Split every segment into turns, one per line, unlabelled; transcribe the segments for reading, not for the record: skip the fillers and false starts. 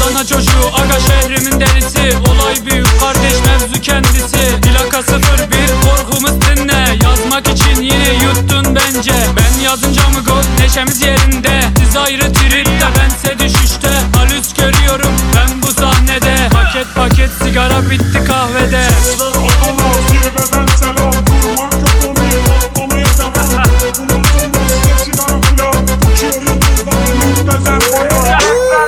Adana çocuğu aga şehrimin delisi. Olay büyük kardeş mevzu kendisi. Plaka 01 korkumuz dinle. Yazmak için yine yuttun bence. Ben yazınca mı gol neşemiz yerinde. Siz ayrı tripte bense düşüşte. Halüs görüyorum ben bu sahnede. Paket paket sigara bitti kahvede.
Sesler Adana zirveden selam. Durmak yok onu patlamaya devam. Bunun sonunda size sigara filan. Uçuyorum buradan müptezel bayağı.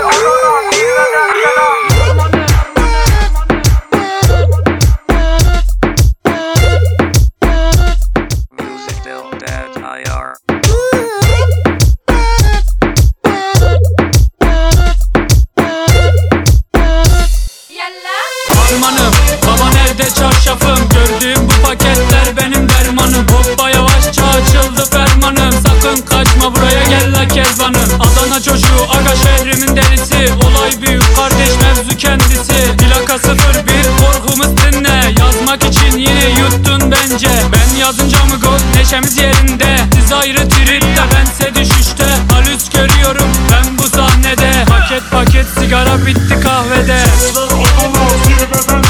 Harmanım, baba nerede çarşafım? Gördüğüm bu paketler benim dermanım. Hoppa yavaşça açıldı fermanım. Sakın kaçma buraya gel la kezbanım. Adana çocuğu aga şehrimin delisi. Olay büyük kardeş mevzu kendisi. Plaka 01 korkumuz dinle. Yazmak için yine yuttun bence. Ben yazınca mı gol neşemiz yerinde. Siz ayrı tripte bense düşüşte. Halüs görüyorum ben bu sahnede. Paket paket sigara bitti kahvede.
Sesler Adana zirveden